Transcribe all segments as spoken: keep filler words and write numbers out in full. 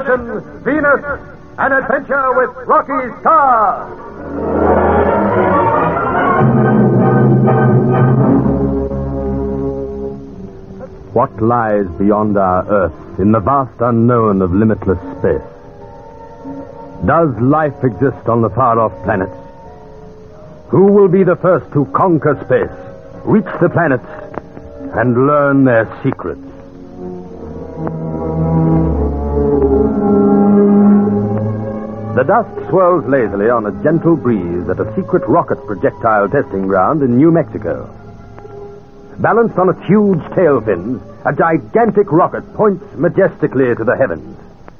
Mission Venus, an adventure with Rocky Star. What lies beyond our Earth in the vast unknown of limitless space? Does life exist on the far-off planets? Who will be the first to conquer space, reach the planets, and learn their secrets? The dust swirls lazily on a gentle breeze at a secret rocket projectile testing ground in New Mexico. Balanced on its huge tail fins, a gigantic rocket points majestically to the heavens.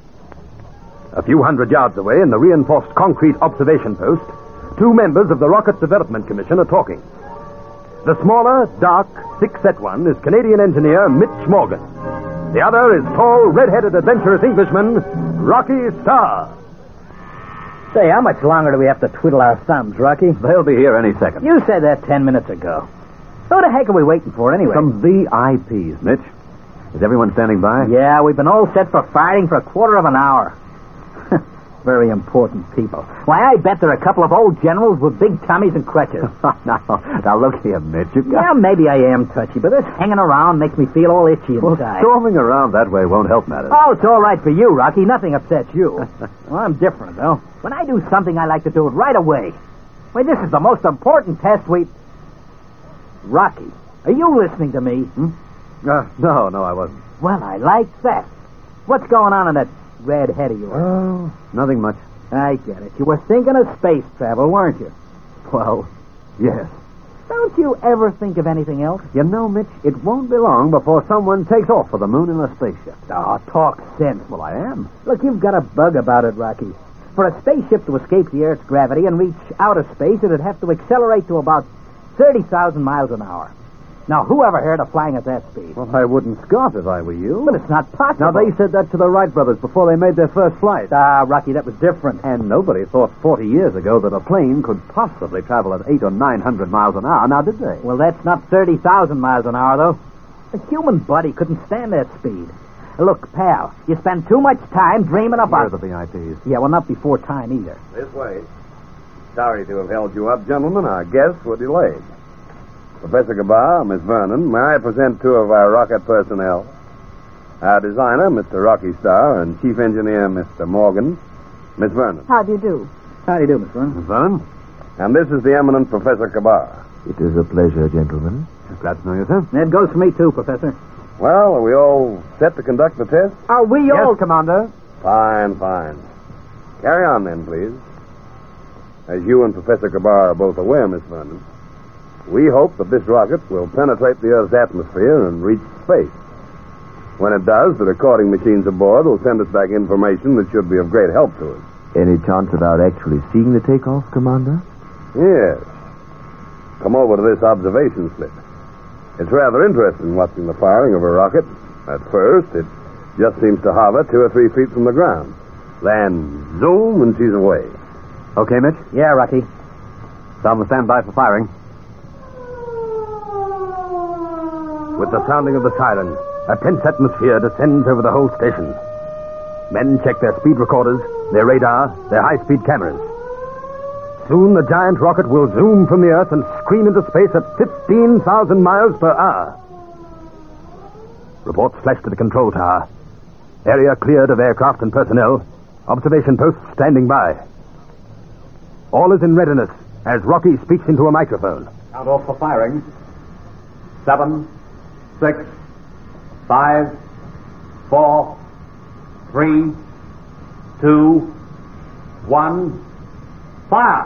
A few hundred yards away, in the reinforced concrete observation post, two members of the Rocket Development Commission are talking. The smaller, dark, thick-set one is Canadian engineer Mitch Morgan. The other is tall, red-headed, adventurous Englishman Rocky Star. Say, how much longer do we have to twiddle our thumbs, Rocky? They'll be here any second. You said that ten minutes ago. Who the heck are we waiting for, anyway? Some V I Ps, Mitch. Is everyone standing by? Yeah, we've been all set for firing for a quarter of an hour. Very important people. Why, I bet they're a couple of old generals with big tummies and crutches. now, now, look here, Mitch. You've got... Yeah, maybe I am touchy, but this hanging around makes me feel all itchy inside. Well, storming around that way won't help matters. Oh, it's all right for you, Rocky. Nothing upsets you. Well, I'm different, though. When I do something, I like to do it right away. Why, this is the most important test we... Rocky, are you listening to me? Hmm? Uh, no, no, I wasn't. Well, I like that. What's going on in that red head of yours? Oh, nothing much. I get it. You were thinking of space travel, weren't you? Well, yes. Don't you ever think of anything else? You know, Mitch, it won't be long before someone takes off for the moon in a spaceship. Oh, talk sense. Well, I am. Look, you've got a bug about it, Rocky. For a spaceship to escape the Earth's gravity and reach outer space, it'd have to accelerate to about thirty thousand miles an hour. Now, who ever heard of flying at that speed? Well, I wouldn't scoff if I were you. But it's not possible. Now, they said that to the Wright brothers before they made their first flight. Ah, Rocky, that was different. And nobody thought forty years ago that a plane could possibly travel at eight or nine hundred miles an hour. Now, did they? Well, that's not thirty thousand miles an hour, though. A human body couldn't stand that speed. Look, pal, you spend too much time dreaming about... Here are the V I Ps. Yeah, well, not before time either. This way. Sorry to have held you up, gentlemen. Our guests were delayed. Professor Gabar, Miss Vernon, may I present two of our rocket personnel? Our designer, Mister Rocky Star, and Chief Engineer, Mister Morgan. Miss Vernon. How do you do? How do you do, Miss Vernon? Miss Vernon? And this is the eminent Professor Gabar. It is a pleasure, gentlemen. Glad to know you, sir. That goes for me, too, Professor. Well, are we all set to conduct the test? Are we Yes, all... Commander. Fine, fine. Carry on, then, please. As you and Professor Gabar are both aware, Miss Vernon, we hope that this rocket will penetrate the Earth's atmosphere and reach space. When it does, the recording machines aboard will send us back information that should be of great help to us. Any chance about actually seeing the takeoff, Commander? Yes. Come over to this observation slip. It's rather interesting watching the firing of a rocket. At first, it just seems to hover two or three feet from the ground. Then, zoom, and she's away. Okay, Mitch? Yeah, Rocky. Some stand by for firing. With the sounding of the siren, a tense atmosphere descends over the whole station. Men check their speed recorders, their radar, their high-speed cameras. Soon the giant rocket will zoom from the Earth and scream into space at fifteen thousand miles per hour. Reports flash to the control tower. Area cleared of aircraft and personnel. Observation posts standing by. All is in readiness as Rocky speaks into a microphone. Count off for firing. Seven, six, five, four, three, two, one, fire!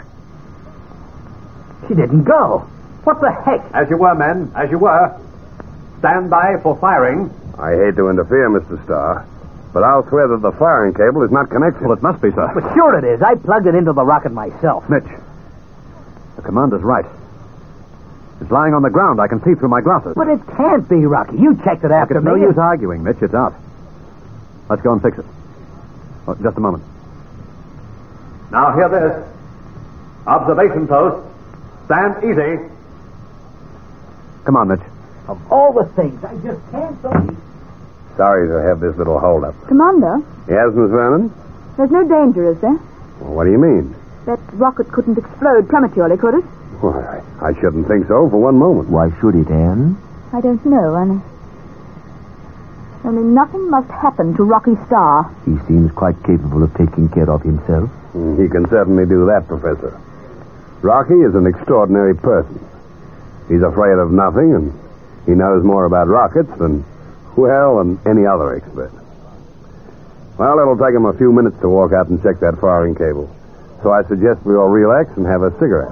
She didn't go. What the heck? As you were, men. As you were. Stand by for firing. I hate to interfere, Mister Starr, but I'll swear that the firing cable is not connected. Well, it must be, sir. Well, sure it is. I plugged it into the rocket myself. Mitch, the commander's right. It's lying on the ground. I can see through my glasses. But it can't be, Rocky. You checked it Look, after it's me. no use arguing, Mitch. It's out. Let's go and fix it. Oh, just a moment. Now, hear this. Observation post. Stand easy. Come on, Mitch. Of all the things, I just can't believe... Sorry to have this little holdup. Commander, Yes, Miss Vernon? there's no danger, is there? Well, what do you mean? That rocket couldn't explode prematurely, could it? Why, I shouldn't think so for one moment. Why should it, Anne? I don't know, only... Only nothing must happen to Rocky Star. He seems quite capable of taking care of himself. He can certainly do that, Professor. Rocky is an extraordinary person. He's afraid of nothing, and he knows more about rockets than, well, than any other expert. Well, it'll take him a few minutes to walk out and check that firing cable. So I suggest we all relax and have a cigarette.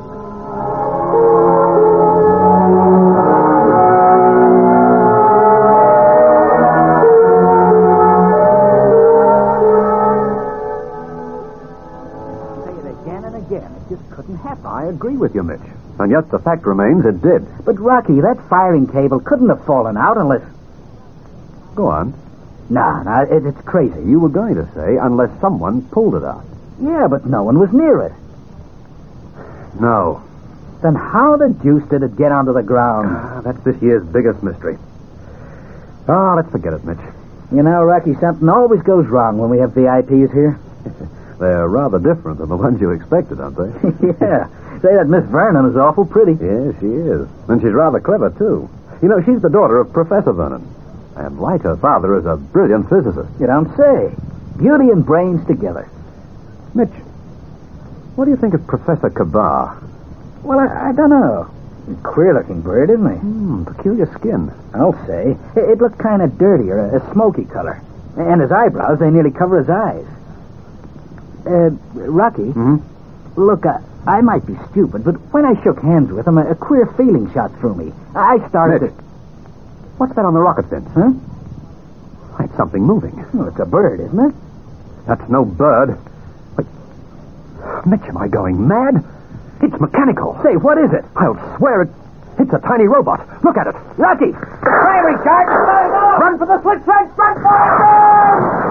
I agree with you, Mitch. And yet the fact remains it did. But, Rocky, that firing cable couldn't have fallen out unless... Go on. No, no, it, it's crazy. You were going to say, unless someone pulled it out. Yeah, but no one was near it. No. Then how the deuce did it get onto the ground? Ah, that's this year's biggest mystery. Ah, let's forget it, Mitch. You know, Rocky, something always goes wrong when we have V I Ps here. They're rather different than the ones you expected, aren't they? Yeah. Say that Miss Vernon is awful pretty. Yes, she is. And she's rather clever, too. You know, she's the daughter of Professor Vernon. And like her father, is a brilliant physicist. You don't say. Beauty and brains together. Mitch, what do you think of Professor Kabar? Well, I, I don't know. Queer-looking bird, isn't he? Hmm, peculiar skin. I'll say. It, it looked kind of dirty, or a, a smoky color. And his eyebrows, they nearly cover his eyes. Uh, Rocky, Mm-hmm. look, I, I might be stupid, but when I shook hands with him, a, a queer feeling shot through me. I started Mitch, to... what's that on the rocket fence? Huh? It's something moving. Well, it's a bird, isn't it? That's no bird. Wait. Mitch, am I going mad? It's mechanical. Say, what is it? I'll swear it. It's a tiny robot. Look at it. Rocky! Firing charge! Run for the slit trench! Run for it!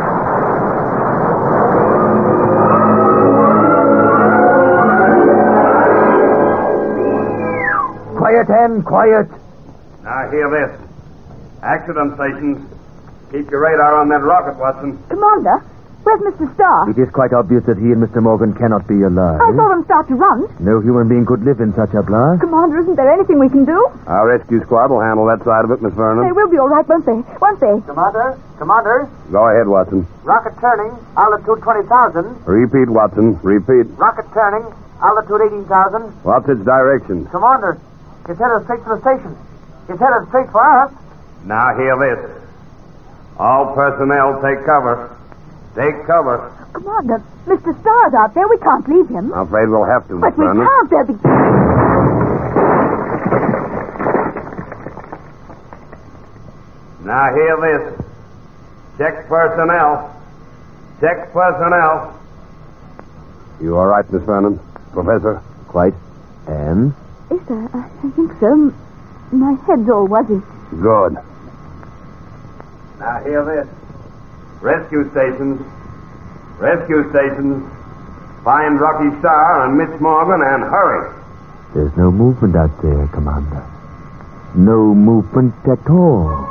Quiet, Anne, quiet. Now, hear this. Accident stations. Keep your radar on that rocket, Watson. Commander, where's Mister Starr? It is quite obvious that he and Mister Morgan cannot be alive. I saw them start to run. No human being could live in such a blast. Commander, isn't there anything we can do? Our rescue squad will handle that side of it, Miss They Vernon. will be all right, won't they? Won't they? Commander? Commander? Go ahead, Watson. Rocket turning, altitude twenty thousand. Repeat, Watson. Repeat. Rocket turning, altitude eighteen thousand. What's its direction? Commander, it's headed straight for the station. It's headed straight for us. Now, hear this. All personnel take cover. Take cover. Commander, Mister Starr's out there. We can't leave him. I'm afraid we'll have to, Miss But we Vernon. can't. There'll be... Now, hear this. Check personnel. Check personnel. You all right, Miss Vernon? Professor? Quite. Anne? Yes, sir. I I think so. M- My head's all wuzzy. Good. Now, hear this. Rescue stations. Rescue stations. Find Rocky Star and Mitch Morgan and hurry. There's no movement out there, Commander. No movement at all.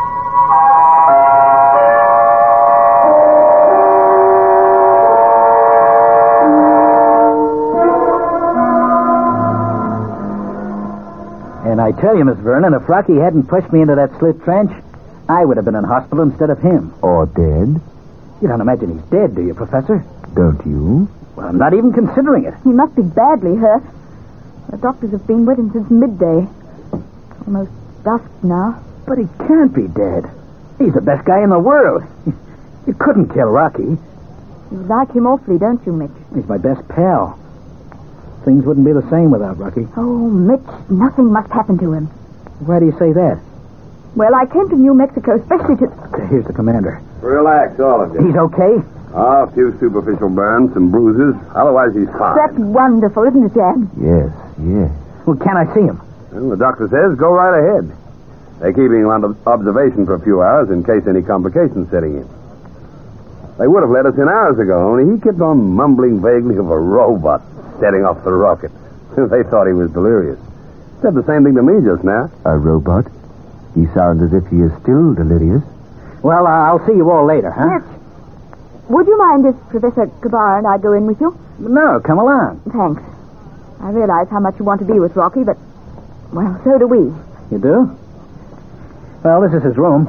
And I tell you, Miss Vernon, if Rocky hadn't pushed me into that slit trench, I would have been in hospital instead of him. Or dead? You don't imagine he's dead, do you, Professor? Don't you? Well, I'm not even considering it. He must be badly hurt. The doctors have been with him since midday. It's almost dusk now. But he can't be dead. He's the best guy in the world. You couldn't kill Rocky. You like him awfully, don't you, Mitch? He's my best pal. Things wouldn't be the same without Rocky. Oh, Mitch, nothing must happen to him. Why do you say that? Well, I came to New Mexico especially to... Here's the commander. Relax, all of you. He's okay? Ah, a few superficial burns, some bruises. Otherwise, he's fine. That's wonderful, isn't it, Dad? Yes, yes. Well, can I see him? Well, the doctor says go right ahead. They're keeping him under observation for a few hours in case any complications setting in. They would have let us in hours ago, only he kept on mumbling vaguely of a robot setting off the rocket. They thought he was delirious. Said the same thing to me just now. A robot? He sounds as if he is still delirious. Well, uh, I'll see you all later, huh? Mitch, would you mind if Professor Kabar and I go in with you? No, come along. Thanks. I realize how much you want to be with Rocky, but, well, so do we. You do? Well, this is his room.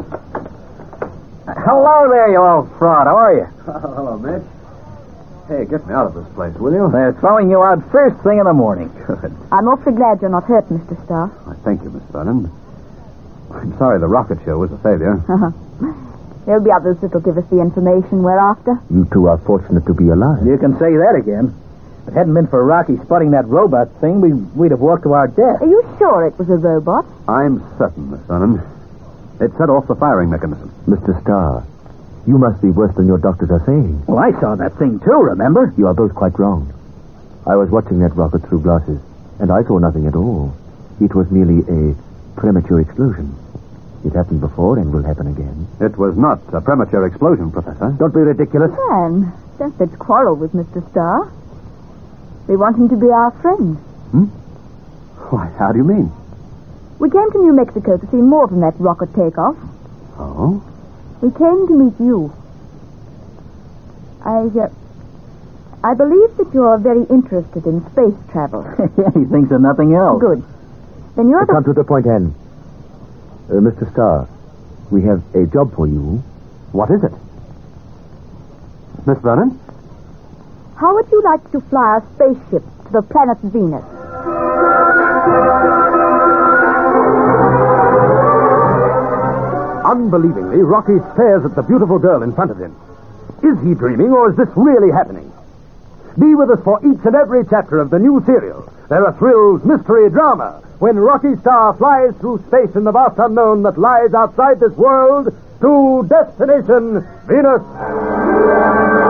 Hello there, you old fraud. How are you? Oh, hello, Mitch. Hey, get me out of this place, will you? They're throwing you out first thing in the morning. Good. I'm awfully glad you're not hurt, Mister Starr. Why, thank you, Miss Vernon. I'm sorry the rocket show was a failure. There'll be others that'll give us the information we're after. You two are fortunate to be alive. You can say that again. If it hadn't been for Rocky spotting that robot thing, we, we'd have walked to our death. Are you sure it was a robot? I'm certain, Miss Vernon. It set off the firing mechanism. Mister Starr, you must be worse than your doctors are saying. Well, I saw that thing too, remember? You are both quite wrong. I was watching that rocket through glasses, and I saw nothing at all. It was merely a premature explosion. It happened before and will happen again. It was not a premature explosion, Professor. Don't be ridiculous. Man, don't let's quarrel with Mister Starr. We want him to be our friend. Hmm? Why, how do you mean? We came to New Mexico to see more than that rocket takeoff. Oh? We came to meet you. I, uh, I believe that you're very interested in space travel. Yeah, he thinks of nothing else. Good. Then you're the... Come to the point, Anne. Uh, Mister Starr, we have a job for you. What is it? Miss Vernon? How would you like to fly a spaceship to the planet Venus? Unbelievingly, Rocky stares at the beautiful girl in front of him. Is he dreaming, or is this really happening? Be with us for each and every chapter of the new serial. There are thrills, mystery, drama, when Rocky Starr flies through space in the vast unknown that lies outside this world to Destination Venus.